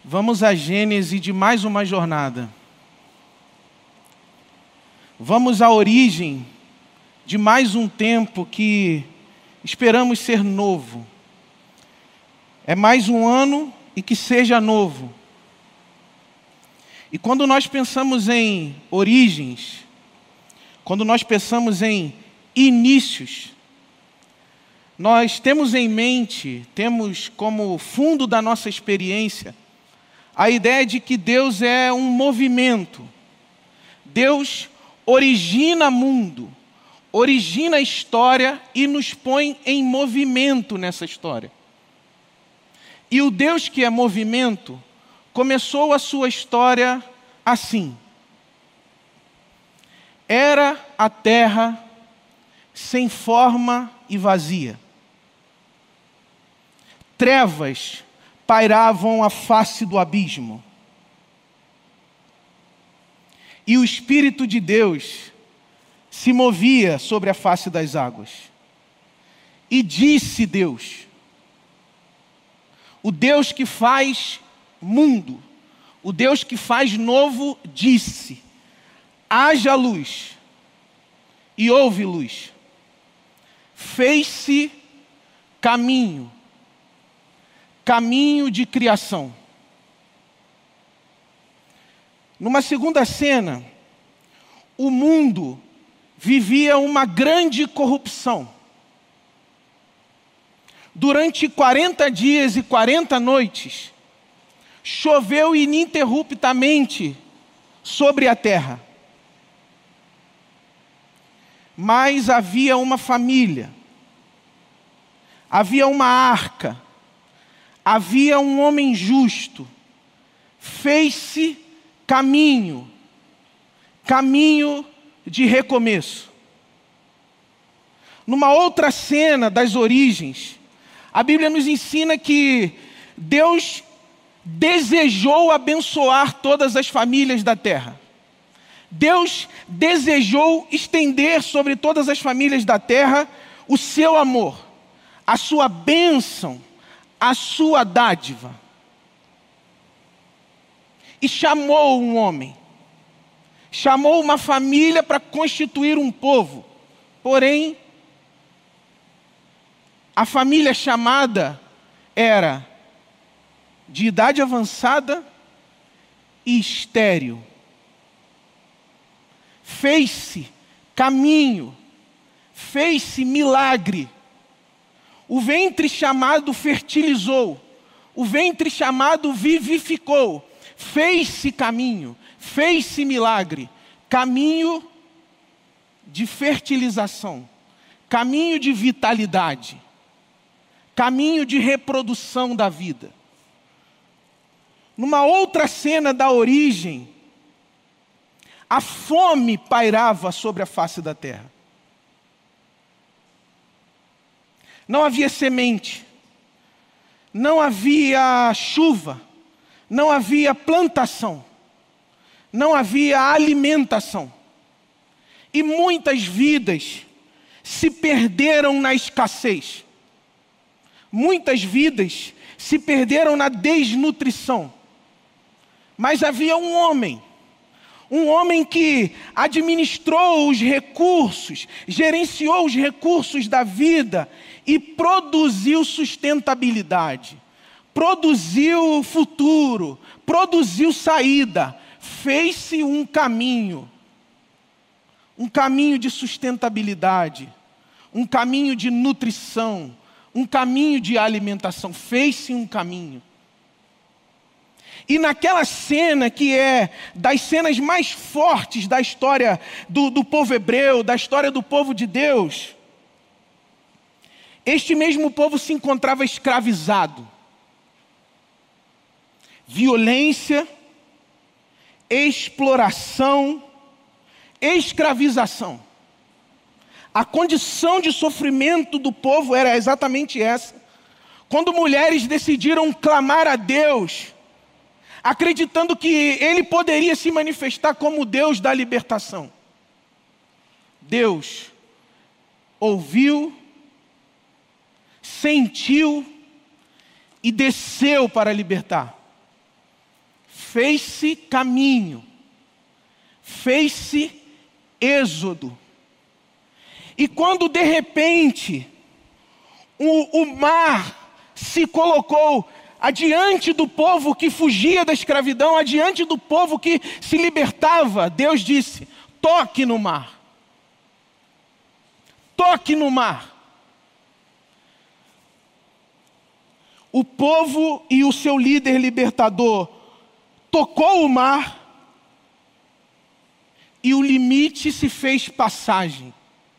Vamos à gênese de mais uma jornada. Vamos à origem de mais um tempo que esperamos ser novo. É mais um ano e que seja novo. E quando nós pensamos em origens, quando nós pensamos em inícios, nós temos em mente, temos como fundo da nossa experiência, a ideia de que Deus é um movimento. Deus origina mundo, origina história e nos põe em movimento nessa história. E o Deus que é movimento começou a sua história assim. Era a terra sem forma e vazia. Trevas pairavam a face do abismo. E o Espírito de Deus se movia sobre a face das águas. E disse Deus, o Deus que faz mundo, o Deus que faz novo, disse, haja luz, e houve luz. Fez-se caminho de criação. Numa segunda cena, o mundo vivia uma grande corrupção. Durante 40 dias e 40 noites, choveu ininterruptamente sobre a terra. Mas havia uma família, havia uma arca, havia um homem justo, fez-se caminho de recomeço. Numa outra cena das origens, a Bíblia nos ensina que Deus desejou abençoar todas as famílias da terra. Deus desejou estender sobre todas as famílias da terra o seu amor, a sua bênção, a sua dádiva. E chamou um homem, chamou uma família para constituir um povo. Porém, a família chamada era de idade avançada e estéril. Fez-se caminho, fez-se milagre. O ventre chamado fertilizou, o ventre chamado vivificou. Fez-se caminho, fez-se milagre, caminho de fertilização, caminho de vitalidade, caminho de reprodução da vida. Numa outra cena da origem, a fome pairava sobre a face da terra. Não havia semente, não havia chuva, não havia plantação, não havia alimentação. E muitas vidas se perderam na escassez. Muitas vidas se perderam na desnutrição. Mas havia um homem que administrou os recursos, gerenciou os recursos da vida e produziu sustentabilidade, produziu futuro, produziu saída, fez-se um caminho de sustentabilidade, um caminho de nutrição, um caminho de alimentação, fez-se um caminho. E naquela cena que é das cenas mais fortes da história do povo hebreu, da história do povo de Deus, este mesmo povo se encontrava escravizado. Violência, exploração, escravização. A condição de sofrimento do povo era exatamente essa. Quando mulheres decidiram clamar a Deus, acreditando que Ele poderia se manifestar como o Deus da libertação. Deus ouviu, sentiu e desceu para libertar. fez-se caminho, fez-se êxodo. E quando de repente o mar se colocou adiante do povo que fugia da escravidão, adiante do povo que se libertava, Deus disse: toque no mar. Toque no mar. O povo e o seu líder libertador tocou o mar e o limite se fez passagem.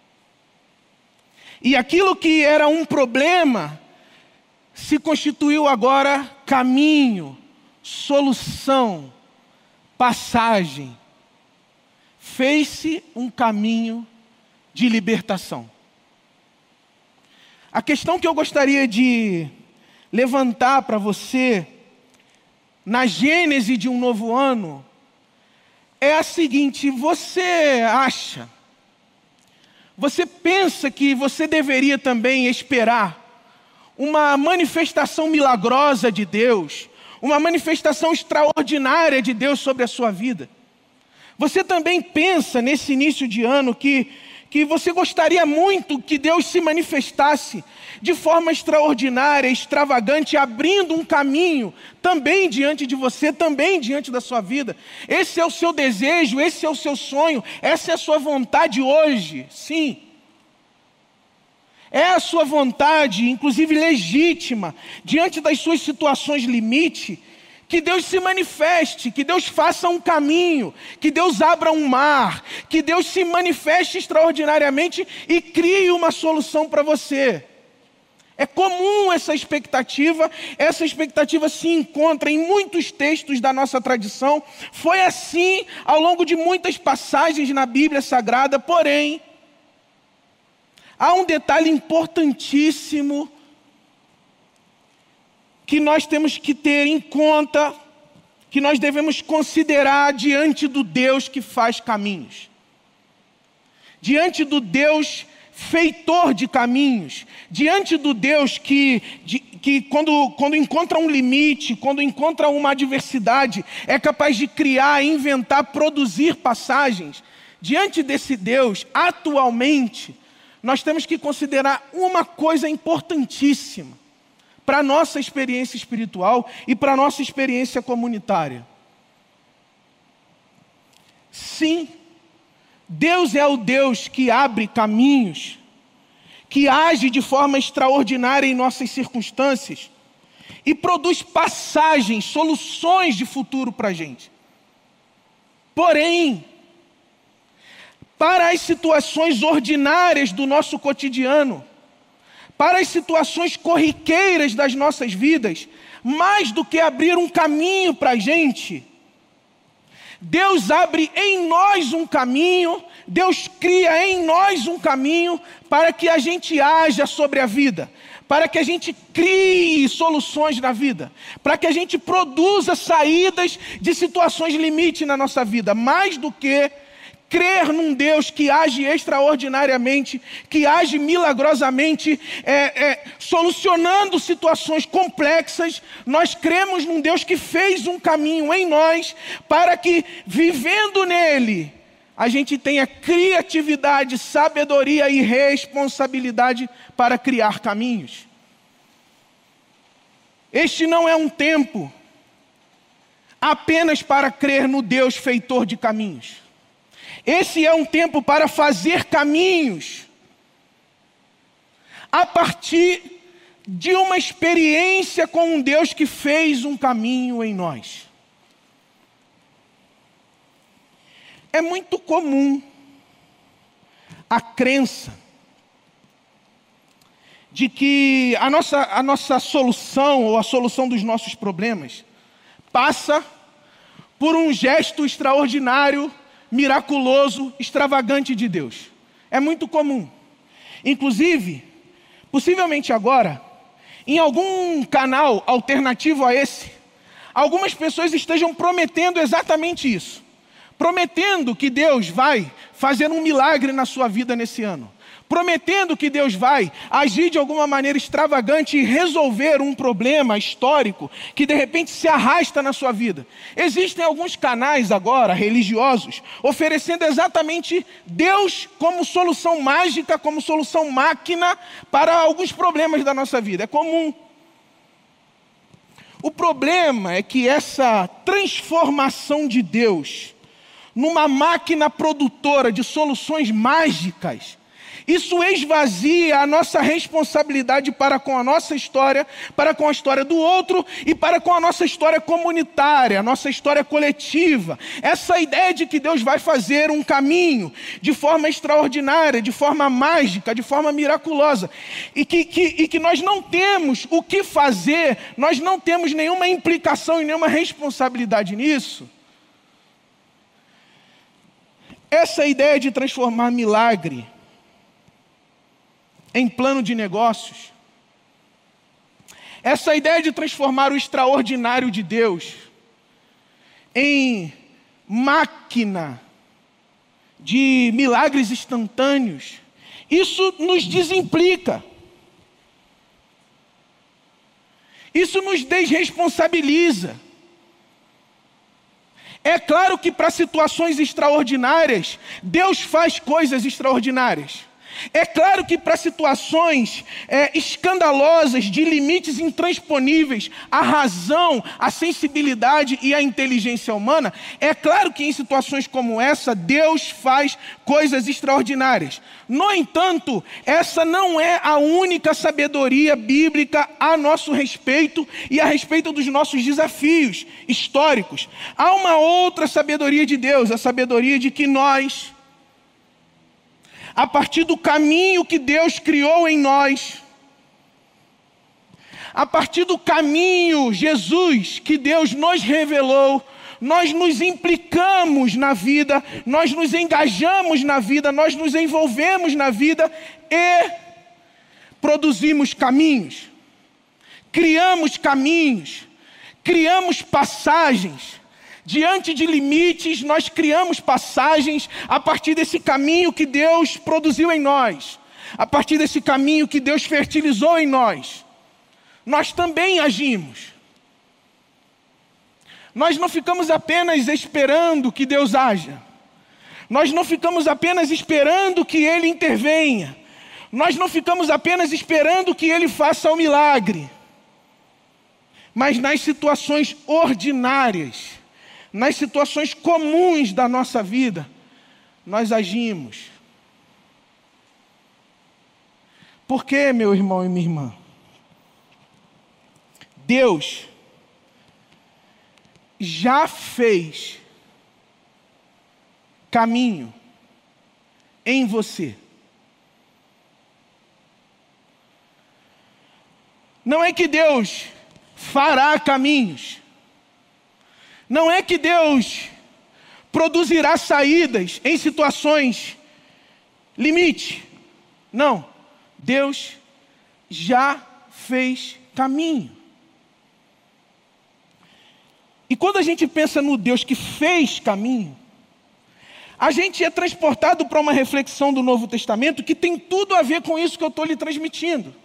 E aquilo que era um problema se constituiu agora caminho, solução, passagem. Fez-se um caminho de libertação. A questão que eu gostaria de levantar para você, na gênese de um novo ano, é a seguinte: você pensa que você deveria também esperar uma manifestação milagrosa de Deus, uma manifestação extraordinária de Deus sobre a sua vida? Você também pensa nesse início de ano que você gostaria muito que Deus se manifestasse de forma extraordinária, extravagante, abrindo um caminho também diante de você, também diante da sua vida? Esse é o seu desejo, esse é o seu sonho, essa é a sua vontade hoje, sim. É a sua vontade, inclusive legítima, diante das suas situações limite, que Deus se manifeste, que Deus faça um caminho, que Deus abra um mar, que Deus se manifeste extraordinariamente e crie uma solução para você. É comum essa expectativa se encontra em muitos textos da nossa tradição. Foi assim ao longo de muitas passagens na Bíblia Sagrada, porém, há um detalhe importantíssimo que nós temos que ter em conta, que nós devemos considerar diante do Deus que faz caminhos. Diante do Deus feitor de caminhos, diante do Deus que quando encontra um limite, quando encontra uma adversidade, é capaz de criar, inventar, produzir passagens. Diante desse Deus, atualmente, nós temos que considerar uma coisa importantíssima para a nossa experiência espiritual e para a nossa experiência comunitária. Sim, Deus é o Deus que abre caminhos, que age de forma extraordinária em nossas circunstâncias e produz passagens, soluções de futuro para a gente. Porém, para as situações ordinárias do nosso cotidiano, para as situações corriqueiras das nossas vidas, mais do que abrir um caminho para a gente, Deus abre em nós um caminho, Deus cria em nós um caminho para que a gente haja sobre a vida, para que a gente crie soluções na vida, para que a gente produza saídas de situações limite na nossa vida, mais do que crer num Deus que age extraordinariamente, que age milagrosamente, solucionando situações complexas. Nós cremos num Deus que fez um caminho em nós, para que, vivendo nele, a gente tenha criatividade, sabedoria e responsabilidade para criar caminhos. Este não é um tempo apenas para crer no Deus feitor de caminhos. Esse é um tempo para fazer caminhos a partir de uma experiência com um Deus que fez um caminho em nós. É muito comum a crença de que a nossa solução ou a solução dos nossos problemas passa por um gesto extraordinário, miraculoso, extravagante de Deus. É muito comum. Inclusive, possivelmente agora, em algum canal alternativo a esse, algumas pessoas estejam prometendo exatamente isso. Prometendo que Deus vai fazer um milagre na sua vida nesse ano. prometendo que Deus vai agir de alguma maneira extravagante e resolver um problema histórico que de repente se arrasta na sua vida. Existem alguns canais agora, religiosos, oferecendo exatamente Deus como solução mágica, como solução máquina para alguns problemas da nossa vida. É comum. O problema é que essa transformação de Deus numa máquina produtora de soluções mágicas, isso esvazia a nossa responsabilidade para com a nossa história, para com a história do outro e para com a nossa história comunitária, a nossa história coletiva. Essa ideia de que Deus vai fazer um caminho de forma extraordinária, de forma mágica, de forma miraculosa, e que nós não temos o que fazer, nós não temos nenhuma implicação e nenhuma responsabilidade nisso. Essa ideia de transformar milagre em plano de negócios, essa ideia de transformar o extraordinário de Deus em máquina de milagres instantâneos, isso nos desimplica. Isso nos desresponsabiliza. É claro que para situações extraordinárias, Deus faz coisas extraordinárias. É claro que para situações escandalosas, de limites intransponíveis, a razão, a sensibilidade e a inteligência humana, é claro que em situações como essa, Deus faz coisas extraordinárias. No entanto, essa não é a única sabedoria bíblica a nosso respeito e a respeito dos nossos desafios históricos. Há uma outra sabedoria de Deus, a sabedoria de que nós, a partir do caminho que Deus criou em nós, a partir do caminho, Jesus, que Deus nos revelou, nós nos implicamos na vida, nós nos engajamos na vida, nós nos envolvemos na vida e produzimos caminhos, criamos passagens. Diante de limites, nós criamos passagens a partir desse caminho que Deus produziu em nós, a partir desse caminho que Deus fertilizou em nós. Nós também agimos. Nós não ficamos apenas esperando que Deus haja. Nós não ficamos apenas esperando que Ele intervenha. Nós não ficamos apenas esperando que Ele faça o milagre. Mas nas situações ordinárias, nas situações comuns da nossa vida, nós agimos. Por quê, meu irmão e minha irmã? Deus já fez caminho em você. Não é que Deus fará caminhos. Não é que Deus produzirá saídas em situações limite. Não. Deus já fez caminho. E quando a gente pensa no Deus que fez caminho, a gente é transportado para uma reflexão do Novo Testamento que tem tudo a ver com isso que eu estou lhe transmitindo.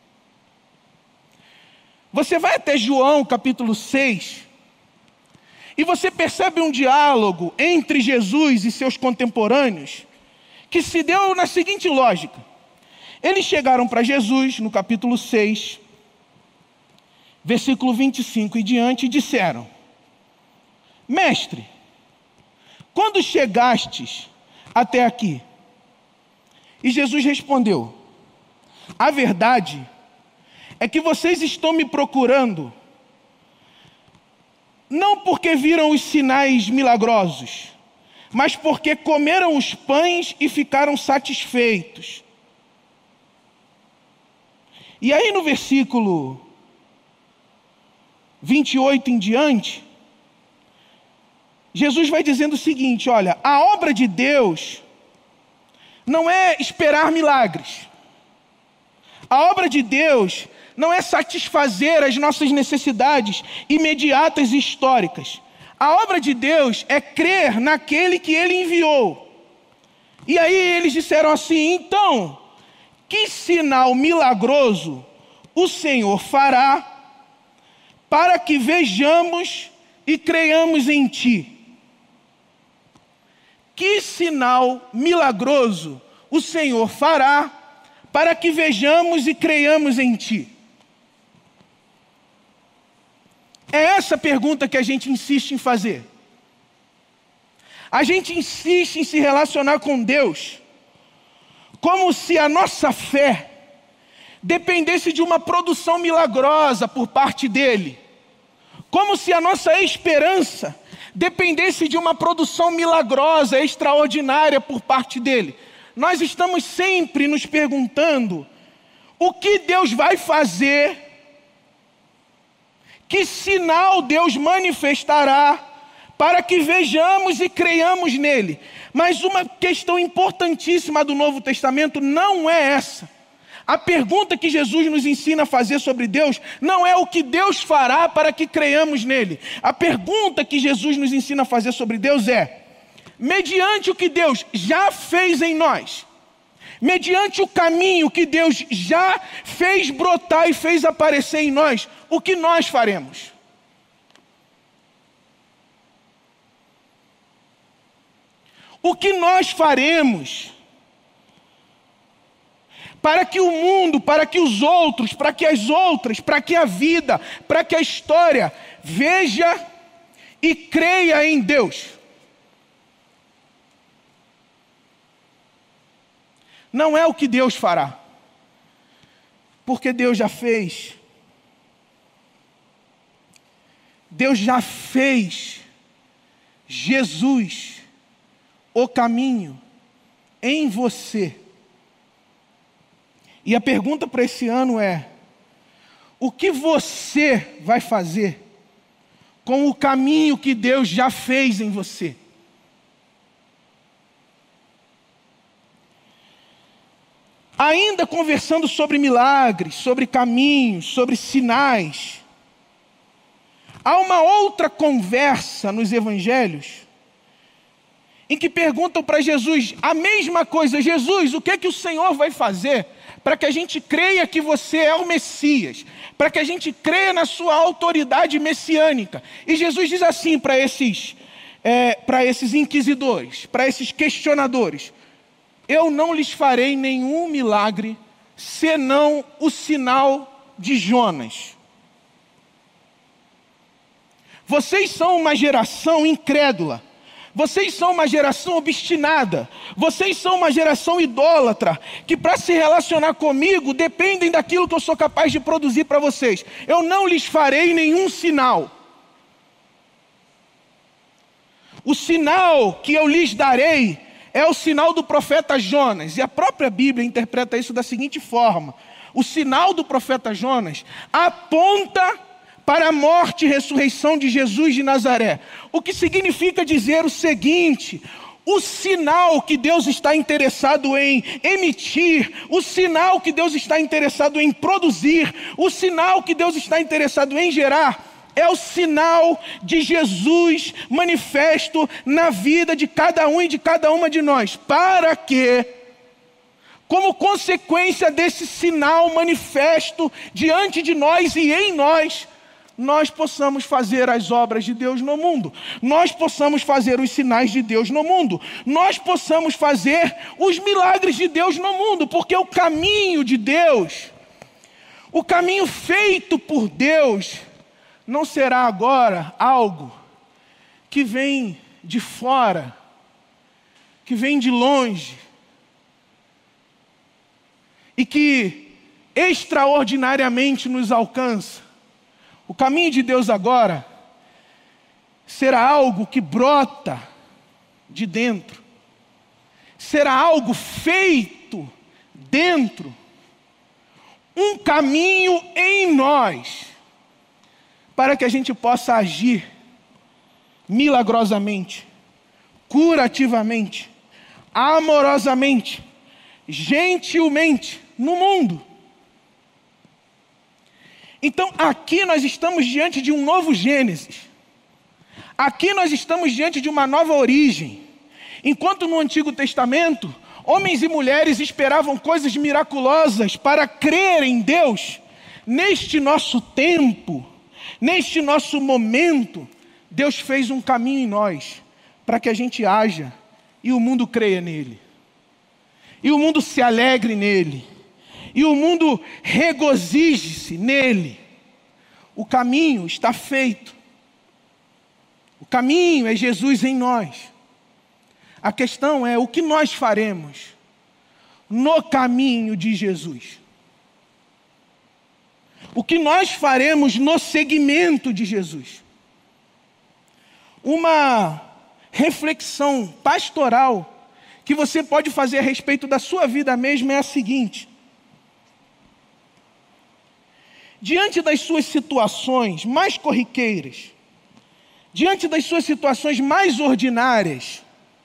Você vai até João capítulo 6, e você percebe um diálogo entre Jesus e seus contemporâneos, que se deu na seguinte lógica. Eles chegaram para Jesus, no capítulo 6, versículo 25 e diante, e disseram: Mestre, quando chegastes até aqui? E Jesus respondeu: a verdade é que vocês estão me procurando não porque viram os sinais milagrosos, mas porque comeram os pães e ficaram satisfeitos. E aí no versículo 28 em diante, Jesus vai dizendo o seguinte: olha, a obra de Deus não é esperar milagres. A obra de Deus não é satisfazer as nossas necessidades imediatas e históricas. A obra de Deus é crer naquele que Ele enviou. E aí eles disseram assim: então, que sinal milagroso o Senhor fará para que vejamos e creiamos em ti? Que sinal milagroso o Senhor fará para que vejamos e creiamos em ti? É essa pergunta que a gente insiste em fazer. A gente insiste em se relacionar com Deus como se a nossa fé dependesse de uma produção milagrosa por parte dele. Como se a nossa esperança dependesse de uma produção milagrosa, extraordinária por parte dele. Nós estamos sempre nos perguntando o que Deus vai fazer, que sinal Deus manifestará para que vejamos e creiamos nele. Mas uma questão importantíssima do Novo Testamento não é essa. A pergunta que Jesus nos ensina a fazer sobre Deus não é o que Deus fará para que creiamos nele. A pergunta que Jesus nos ensina a fazer sobre Deus é: mediante o que Deus já fez em nós, mediante o caminho que Deus já fez brotar e fez aparecer em nós, o que nós faremos? O que nós faremos para que o mundo, para que os outros, para que as outras, para que a vida, para que a história veja e creia em Deus? Não é o que Deus fará, porque Deus já fez. Deus já fez Jesus, o caminho, em você. E a pergunta para esse ano é: o que você vai fazer com o caminho que Deus já fez em você? Ainda conversando sobre milagres, sobre caminhos, sobre sinais, há uma outra conversa nos evangelhos em que perguntam para Jesus a mesma coisa: Jesus, o que é que o Senhor vai fazer para que a gente creia que você é o Messias, para que a gente creia na sua autoridade messiânica? E Jesus diz assim para esses inquisidores, para esses questionadores: eu não lhes farei nenhum milagre, senão o sinal de Jonas. Vocês são uma geração incrédula. Vocês são uma geração obstinada. Vocês são uma geração idólatra, que para se relacionar comigo dependem daquilo que eu sou capaz de produzir para vocês. Eu não lhes farei nenhum sinal. O sinal que eu lhes darei é o sinal do profeta Jonas. E a própria Bíblia interpreta isso da seguinte forma: o sinal do profeta Jonas aponta para a morte e ressurreição de Jesus de Nazaré. O que significa dizer o seguinte: o sinal que Deus está interessado em emitir, o sinal que Deus está interessado em produzir, o sinal que Deus está interessado em gerar, é o sinal de Jesus manifesto na vida de cada um e de cada uma de nós, para que, como consequência desse sinal manifesto diante de nós e em nós, nós possamos fazer as obras de Deus no mundo, nós possamos fazer os sinais de Deus no mundo, nós possamos fazer os milagres de Deus no mundo, porque o caminho de Deus, o caminho feito por Deus, não será agora algo que vem de fora, que vem de longe, e que extraordinariamente nos alcança. O caminho de Deus agora será algo que brota de dentro, será algo feito dentro, um caminho em nós, para que a gente possa agir milagrosamente, curativamente, amorosamente, gentilmente no mundo. Então aqui nós estamos diante de um novo Gênesis. Aqui nós estamos diante de uma nova origem. Enquanto no Antigo Testamento Homens e mulheres esperavam coisas miraculosas para crer em Deus. Neste nosso tempo, neste nosso momento, Deus fez um caminho em nós para que a gente haja e o mundo creia nele. E o mundo se alegre nele. E o mundo regozije-se nele. O caminho está feito. O caminho é Jesus em nós. A questão é o que nós faremos no caminho de Jesus. O que nós faremos no seguimento de Jesus. Uma reflexão pastoral que você pode fazer a respeito da sua vida mesmo é a seguinte: diante das suas situações mais corriqueiras, diante das suas situações mais ordinárias,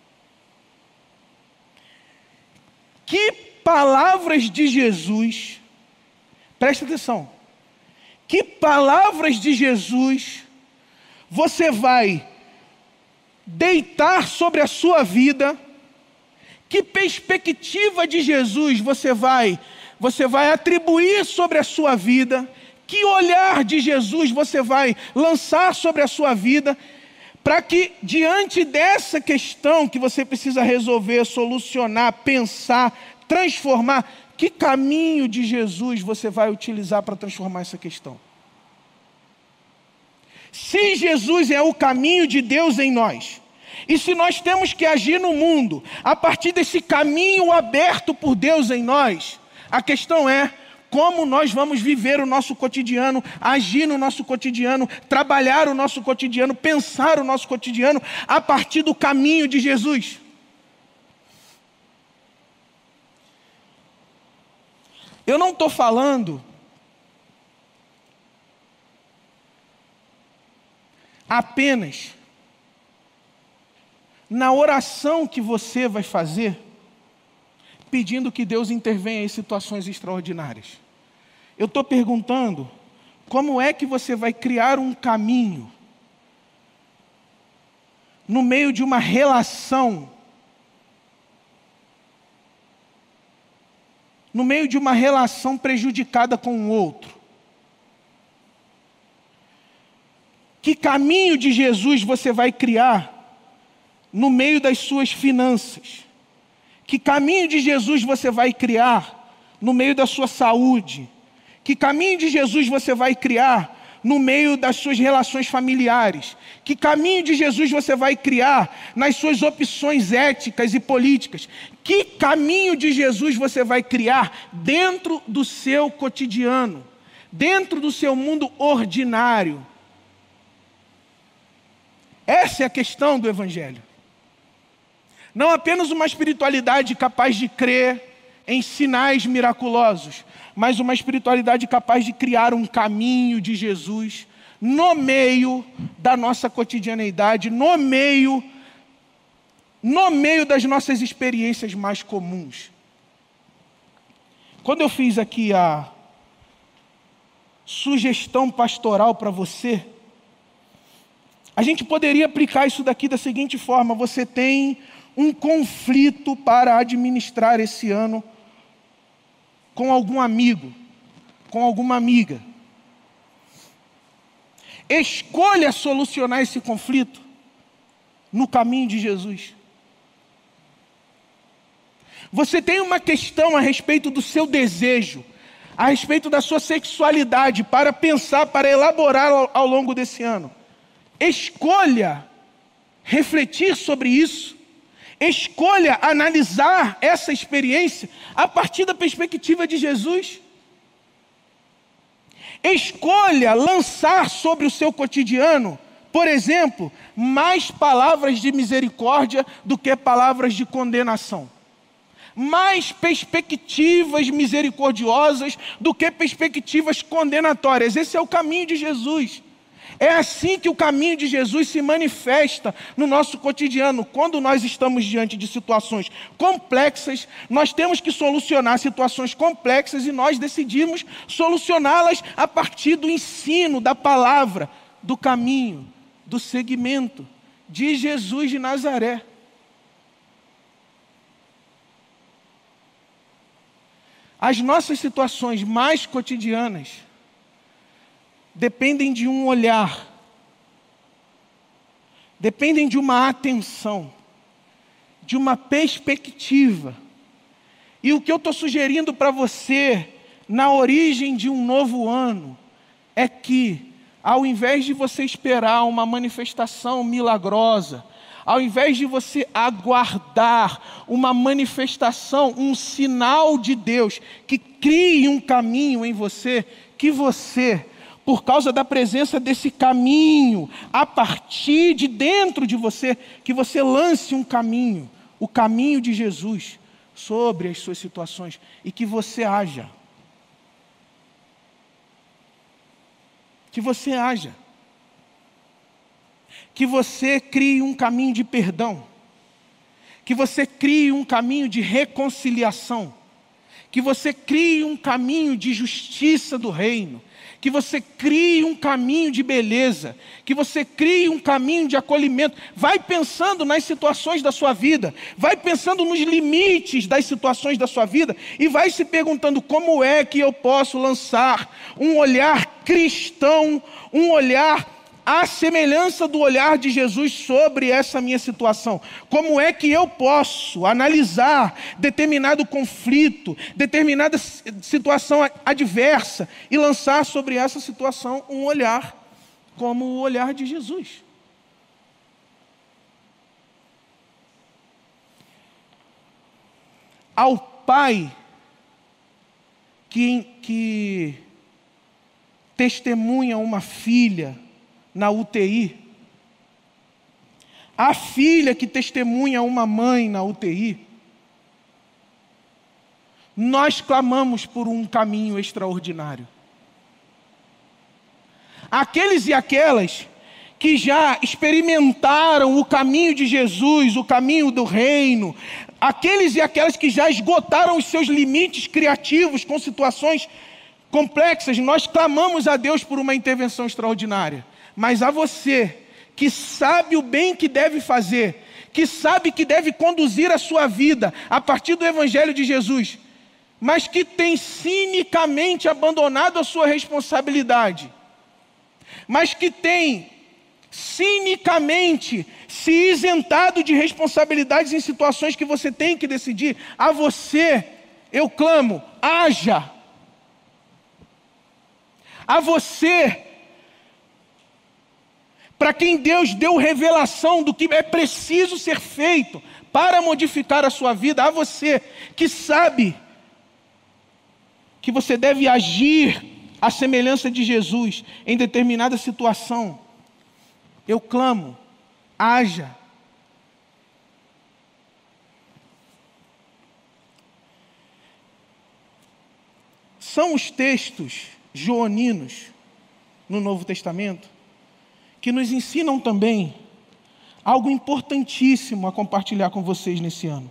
que palavras de Jesus, presta atenção, que palavras de Jesus você vai deitar sobre a sua vida, que perspectiva de Jesus você vai atribuir sobre a sua vida, que olhar de Jesus você vai lançar sobre a sua vida, para que diante dessa questão que você precisa resolver, solucionar, pensar, transformar, que caminho de Jesus você vai utilizar para transformar essa questão? Se Jesus é o caminho de Deus em nós, e se nós temos que agir no mundo a partir desse caminho aberto por Deus em nós, a questão é como nós vamos viver o nosso cotidiano, agir no nosso cotidiano, trabalhar o nosso cotidiano, pensar o nosso cotidiano a partir do caminho de Jesus. Eu não estou falando apenas na oração que você vai fazer, pedindo que Deus intervenha em situações extraordinárias. Eu estou perguntando, como é que você vai criar um caminho no meio de uma relação, prejudicada com o outro? Que caminho de Jesus você vai criar no meio das suas finanças? Que caminho de Jesus você vai criar no meio da sua saúde? Que caminho de Jesus você vai criar no meio das suas relações familiares? Que caminho de Jesus você vai criar nas suas opções éticas e políticas? Que caminho de Jesus você vai criar dentro do seu cotidiano, dentro do seu mundo ordinário? Essa é a questão do Evangelho. Não apenas uma espiritualidade capaz de crer em sinais miraculosos, mas uma espiritualidade capaz de criar um caminho de Jesus no meio da nossa cotidianeidade, no meio das nossas experiências mais comuns. Quando eu fiz aqui a sugestão pastoral para você, a gente poderia aplicar isso daqui da seguinte forma: você tem um conflito para administrar esse ano com algum amigo, com alguma amiga. Escolha solucionar esse conflito no caminho de Jesus. Você tem uma questão a respeito do seu desejo, a respeito da sua sexualidade, para pensar, para elaborar ao longo desse ano. Escolha refletir sobre isso. Escolha analisar essa experiência a partir da perspectiva de Jesus. Escolha lançar sobre o seu cotidiano, por exemplo, mais palavras de misericórdia do que palavras de condenação. Mais perspectivas misericordiosas do que perspectivas condenatórias. Esse é o caminho de Jesus. É assim que o caminho de Jesus se manifesta no nosso cotidiano. Quando nós estamos diante de situações complexas, nós temos que solucionar situações complexas e nós decidimos solucioná-las a partir do ensino, da palavra, do caminho, do seguimento de Jesus de Nazaré. As nossas situações mais cotidianas dependem de um olhar, dependem de uma atenção, de uma perspectiva. E o que eu estou sugerindo para você, na origem de um novo ano, é que, ao invés de você esperar uma manifestação milagrosa, ao invés de você aguardar uma manifestação, um sinal de Deus que crie um caminho em você, que você, por causa da presença desse caminho, a partir de dentro de você, que você lance um caminho, o caminho de Jesus, sobre as suas situações, e que você haja. Que você haja. Que você crie um caminho de perdão. Que você crie um caminho de reconciliação. Que você crie um caminho de justiça do reino. Que você crie um caminho de beleza. Que você crie um caminho de acolhimento. Vai pensando nas situações da sua vida. Vai pensando nos limites das situações da sua vida. E vai se perguntando como é que eu posso lançar um olhar cristão, um olhar à semelhança do olhar de Jesus sobre essa minha situação. Como é que eu posso analisar determinado conflito, determinada situação adversa e lançar sobre essa situação um olhar como o olhar de Jesus? Ao pai que testemunha uma filha na UTI, a filha que testemunha uma mãe na UTI, nós clamamos por um caminho extraordinário. Aqueles e aquelas que já experimentaram o caminho de Jesus, o caminho do reino, aqueles e aquelas que já esgotaram os seus limites criativos com situações complexas, nós clamamos a Deus por uma intervenção extraordinária. Mas a você, que sabe o bem que deve fazer, que sabe que deve conduzir a sua vida a partir do Evangelho de Jesus, mas que tem cinicamente abandonado a sua responsabilidade, mas que tem cinicamente se isentado de responsabilidades em situações que você tem que decidir, a você, eu clamo, haja. A você, para quem Deus deu revelação do que é preciso ser feito para modificar a sua vida, a você que sabe que você deve agir à semelhança de Jesus em determinada situação, eu clamo, haja. São os textos joaninos no Novo Testamento que nos ensinam também algo importantíssimo a compartilhar com vocês nesse ano.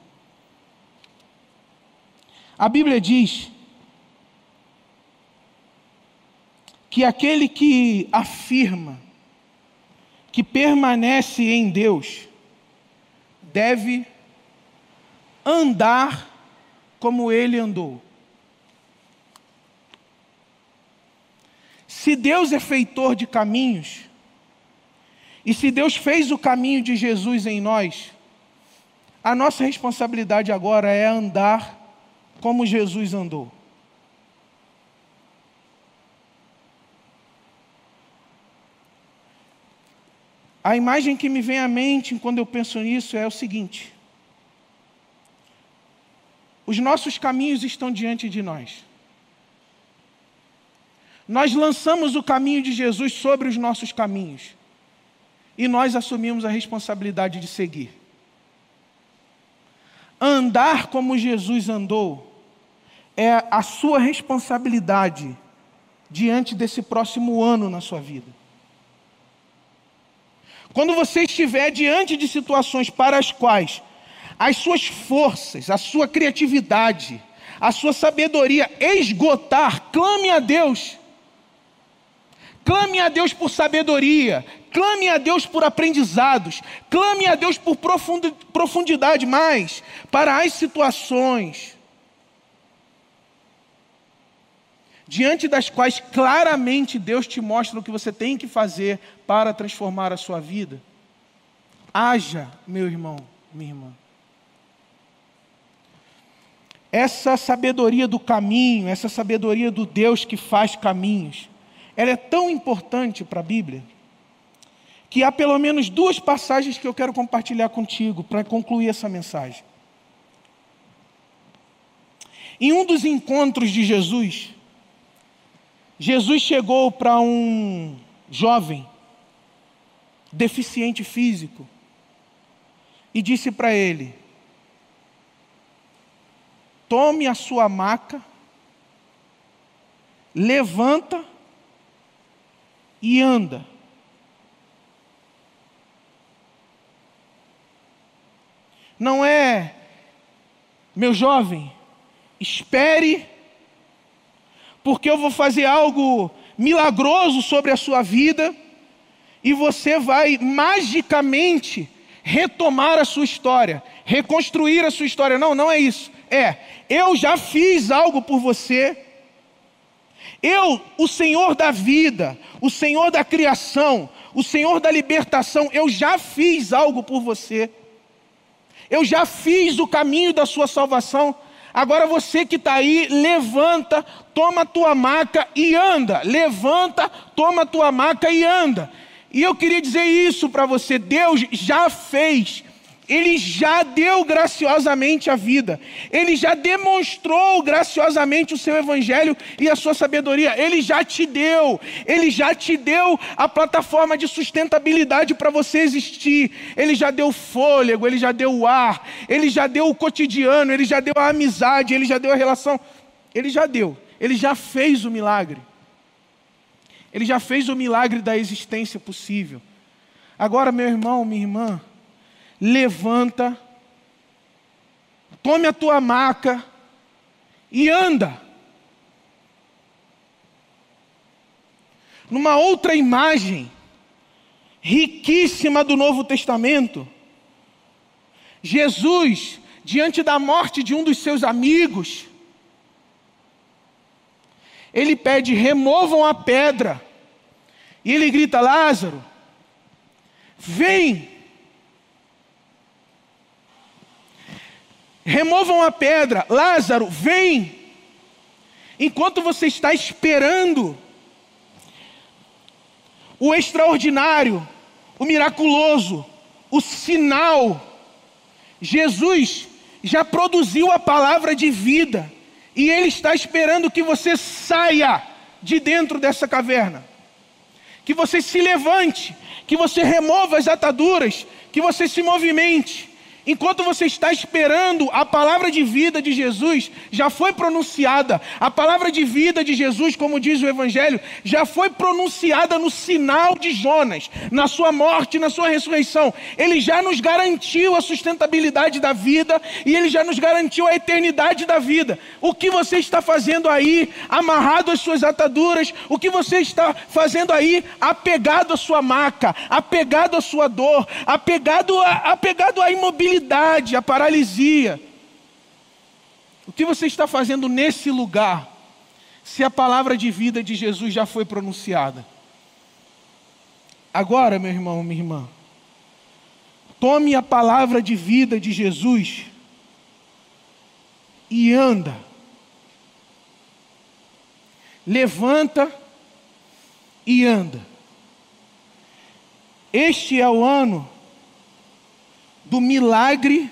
A Bíblia diz que aquele que afirma que permanece em Deus deve andar como ele andou. Se Deus é feitor de caminhos, e se Deus fez o caminho de Jesus em nós, a nossa responsabilidade agora é andar como Jesus andou. A imagem que me vem à mente quando eu penso nisso é o seguinte: os nossos caminhos estão diante de nós. Nós lançamos o caminho de Jesus sobre os nossos caminhos. E nós assumimos a responsabilidade de seguir. Andar como Jesus andou é a sua responsabilidade diante desse próximo ano na sua vida. Quando você estiver diante de situações para as quais as suas forças, a sua criatividade, a sua sabedoria esgotar, clame a Deus. Clame a Deus por sabedoria, clame a Deus por aprendizados, clame a Deus por profundidade, mas para as situações diante das quais claramente Deus te mostra o que você tem que fazer para transformar a sua vida. Haja, meu irmão, minha irmã. Essa sabedoria do caminho, essa sabedoria do Deus que faz caminhos, ela é tão importante para a Bíblia, que há pelo menos 2 passagens que eu quero compartilhar contigo para concluir essa mensagem. Em um dos encontros de Jesus, Jesus chegou para um jovem deficiente físico e disse para ele: tome a sua maca, levanta e anda. Não é, meu jovem, espere, porque eu vou fazer algo milagroso sobre a sua vida e você vai magicamente retomar a sua história, reconstruir a sua história. Não, não é isso. Eu já fiz algo por você. Eu, o Senhor da vida, o Senhor da criação, o Senhor da libertação, eu já fiz algo por você. Eu já fiz o caminho da sua salvação. Agora você que está aí, levanta, toma a tua maca e anda. Levanta, toma a tua maca e anda. E eu queria dizer isso para você: Deus já fez. Ele já deu graciosamente a vida. Ele já demonstrou graciosamente o seu evangelho e a sua sabedoria. Ele já te deu. Ele já te deu a plataforma de sustentabilidade para você existir. Ele já deu fôlego, ele já deu o ar, ele já deu o cotidiano, ele já deu a amizade, ele já deu a relação. Ele já deu. Ele já fez o milagre. Ele já fez o milagre da existência possível. Agora, meu irmão, minha irmã, levanta, tome a tua maca e anda. Numa outra imagem riquíssima do Novo Testamento, Jesus, diante da morte de um dos seus amigos, ele pede: removam a pedra. E ele grita: Lázaro, vem. Removam a pedra. Lázaro, vem. Enquanto você está esperando o extraordinário, o miraculoso, o sinal, Jesus já produziu a palavra de vida. E Ele está esperando que você saia de dentro dessa caverna. Que você se levante, que você remova as ataduras, que você se movimente. Enquanto você está esperando, a palavra de vida de Jesus já foi pronunciada. A palavra de vida de Jesus, como diz o Evangelho, já foi pronunciada no sinal de Jonas, na sua morte, na sua ressurreição. Ele já nos garantiu a sustentabilidade da vida e Ele já nos garantiu a eternidade da vida. O que você está fazendo aí, amarrado às suas ataduras? O que você está fazendo aí, apegado à sua maca, apegado à sua dor, apegado à imobilidade, a paralisia? O que você está fazendo nesse lugar, se a palavra de vida de Jesus já foi pronunciada? Agora, meu irmão, minha irmã, tome a palavra de vida de Jesus e anda. Levanta e anda. Este é o ano do milagre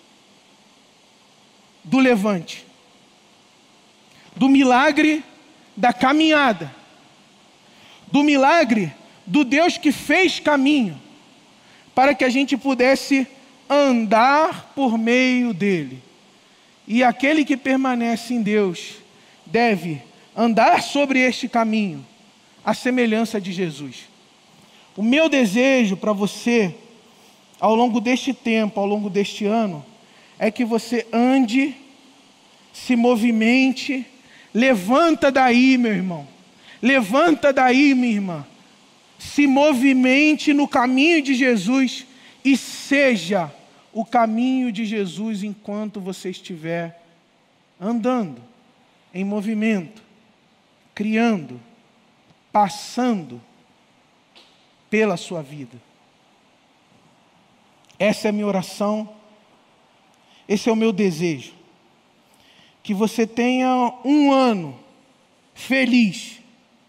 do levante, do milagre da caminhada, do milagre do Deus que fez caminho, para que a gente pudesse andar por meio dele. E aquele que permanece em Deus deve andar sobre este caminho, à semelhança de Jesus. O meu desejo para você, ao longo deste tempo, ao longo deste ano, é que você ande, se movimente, levanta daí, meu irmão, levanta daí, minha irmã, se movimente no caminho de Jesus e seja o caminho de Jesus enquanto você estiver andando, em movimento, criando, passando pela sua vida. Essa é a minha oração, esse é o meu desejo. Que você tenha um ano feliz,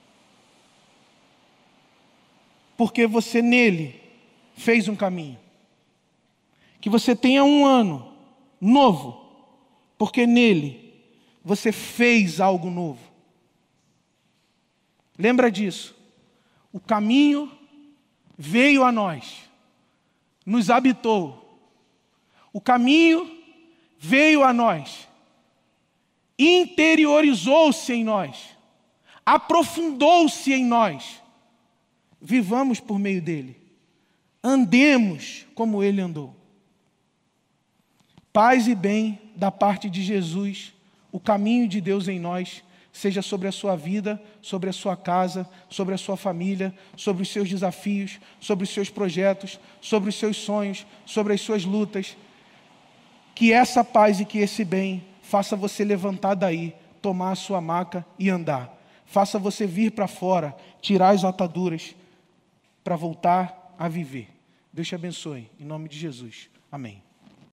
porque você nele fez um caminho. Que você tenha um ano novo, porque nele você fez algo novo. Lembra disso? O caminho veio a nós, nos habitou. O caminho veio a nós, interiorizou-se em nós, aprofundou-se em nós. Vivamos por meio dele, andemos como ele andou. Paz e bem da parte de Jesus, o caminho de Deus em nós, seja sobre a sua vida, sobre a sua casa, sobre a sua família, sobre os seus desafios, sobre os seus projetos, sobre os seus sonhos, sobre as suas lutas. Que essa paz e que esse bem faça você levantar daí, tomar a sua maca e andar. Faça você vir para fora, tirar as ataduras, para voltar a viver. Deus te abençoe, em nome de Jesus. Amém.